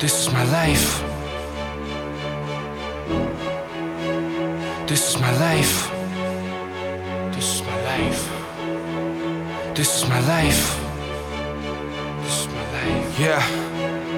This is my life. This is my life. This is my life. This is my life. This is my life. Yeah.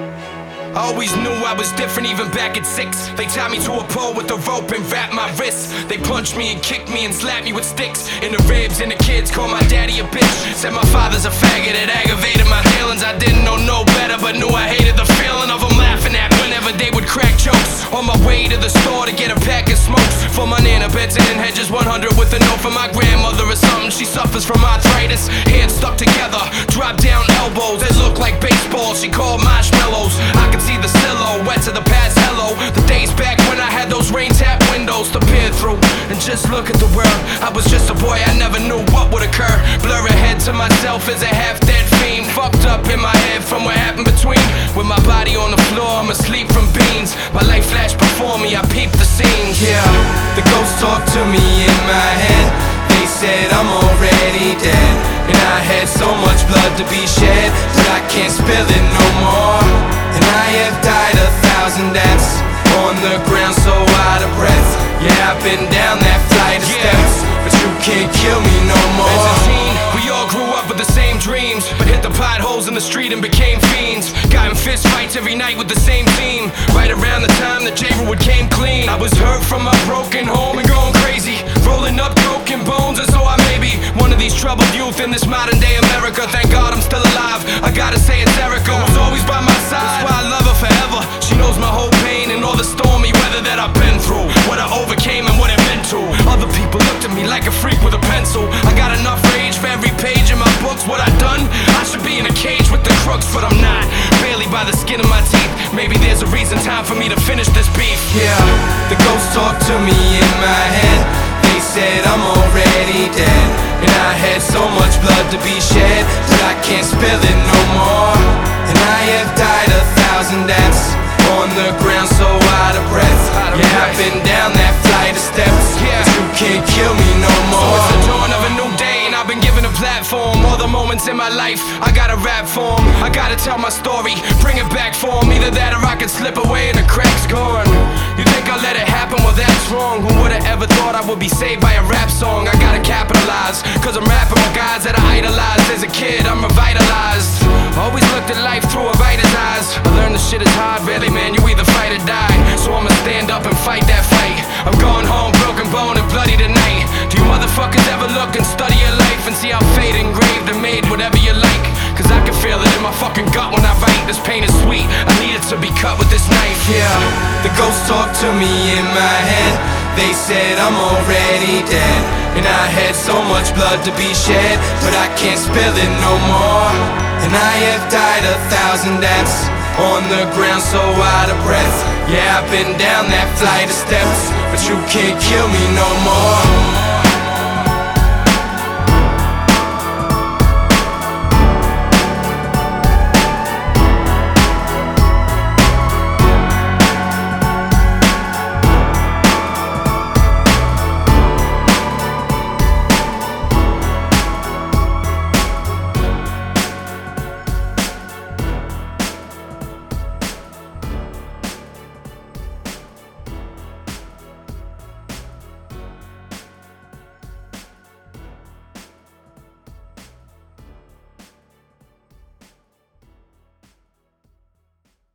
I always knew I was different even back at 6. They tied me to a pole with a rope and wrapped my wrists. They punched me and kicked me and slapped me with sticks in the ribs, and the kids called my daddy a bitch. Said my father's a faggot, it aggravated my feelings. I didn't know no better, but knew I hated the feeling of them laughing at me whenever they would crack jokes. On my way to the store to get a pack of smokes for my nana, Benton and Hedges 100 with a note for my grandmother or something. She suffers from arthritis, hands stuck together, drop down elbows that look like baseballs. She called marshmallows. I could see the silhouettes of the past hello. The days back when I had those rain tap windows to peer through and just look at the world. I was just a boy, I never knew what would occur. Blur ahead to myself as a half-dead fiend, fucked up in my head from what happened between. With my body on the floor, I'm asleep from beans. My life flashed before me, I peeped the scenes. Yeah, the ghosts talk to me in my head. They said I'm already dead, and I had so much blood to be shed, but I can't spill it no more. And I have died 1,000 deaths on the ground, so out of breath. Yeah, I've been down that flight of steps, but you can't kill me no more. As a teen, we all grew up with the same dreams, but hit the potholes in the street and became fiends. Got in fist fights every night with the same team. Right around the time that J. Wood came clean, I was hurt from my broken home and going crazy, rolling up broken bones, and so I may be one of these troubled youth in this modern day America. Thank God I'm still alive. I gotta say it's Erica, who's always by my side. That's why I love her forever. She knows my whole pain and all the stormy weather that I've been through, what I overcame and what it meant to. Other people looked at me like a freak with a pencil. I got enough rage for every page in my books. What I done, I should be in a cage with the crooks, but I'm not. Barely by the skin of my teeth. Maybe there's a reason, time for me to finish this beef. Yeah, the ghosts talk to me in my head. They said I'm already dead, and I had so much blood to be shed, but I can't spill it no more. And I have died 1,000 deaths on the ground, so out of breath. Yeah, I've been down that flight of steps, but you can't kill me no more. So it's the dawn of a new day, and I've been given a platform. All the moments in my life, I gotta rap for 'em. I gotta tell my story, bring it back for 'em. Either that or I could slip away and the crack's gone. You think I let it happen? Well, that's wrong. Who would've ever thought I would be saved by a rap song? I gotta capitalize, cause I'm rapping with guys that I idolized. As a kid, I'm revitalized. Always looked at life through a writer's eyes. I learned this shit is hard, really, man. You either fight or die, so I'ma stand up and fight that fight. I'm going home broken bone and bloody tonight. Do you motherfuckers ever look and study your life and see how fate engraved and made whatever you like? Cause I can feel it in my fucking gut when I write. This pain is sweet, I need it to be cut with this knife. Yeah, the ghosts talk to me in my head. They said I'm already dead, and I had so much blood to be shed, but I can't spill it no more. And I have died 1,000 deaths on the ground, so out of breath. Yeah, I've been down that flight of steps, but you can't kill me no more.